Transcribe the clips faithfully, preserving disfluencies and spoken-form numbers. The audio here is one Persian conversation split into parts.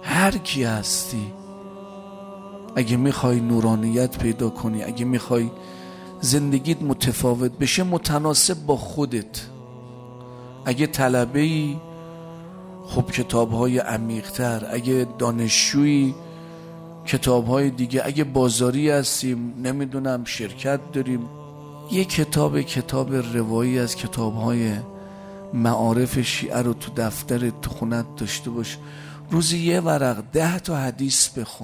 هر کی هستی، اگه میخوای نورانیت پیدا کنی، اگه میخوای زندگیت متفاوت بشه، متناسب با خودت، اگه طلبه‌ای خب کتاب‌های عمیق‌تر، اگه دانشجویی کتاب‌های دیگه، اگه بازاری هستیم نمیدونم شرکت داریم، یه کتاب کتاب روایی از کتاب‌های معارف شیعه رو تو دفترت تو خونت داشته باش. روزی یه ورق ده تا حدیث بخون.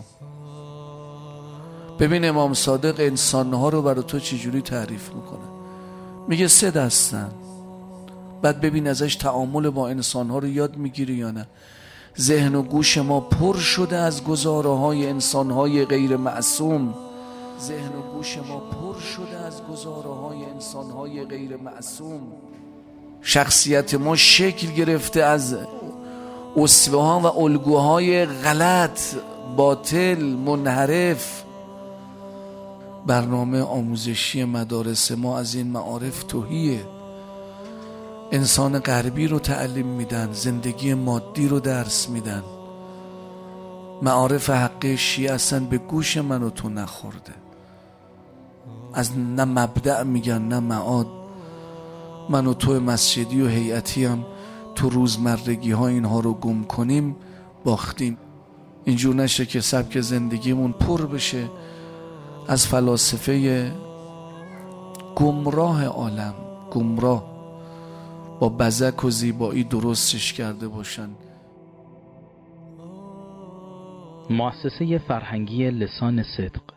ببین امام صادق انسان‌ها رو برای تو چجوری تعریف میکنه. میگه سه دستن، بعد ببین ازش تعامل با انسان‌ها رو یاد میگیری یا نه. ذهن و گوش ما پر شده از گزاره‌های انسان‌های غیر معصوم. ذهن و گوش ما پر شده از گزاره‌های انسان‌های غیر معصوم. شخصیت ما شکل گرفته از اسوه ها و الگوهای غلط، باطل، منحرف. برنامه آموزشی مدارس ما از این معارف تهیه. انسان غربی رو تعلیم میدن، زندگی مادی رو درس میدن. معارف حقی شیعه اصلا به گوش من و تو نخورده. از نه مبدأ میگن نه معاد. من و تو مسجدی و هیئتی هم تو روزمرگی ها اینها رو گم کنیم، باختیم. اینجور نشه که سبک زندگیمون پر بشه از فلاسفه گمراه عالم، گمراه با بزک و زیبایی درستش کرده باشن. مؤسسه فرهنگی لسان صدق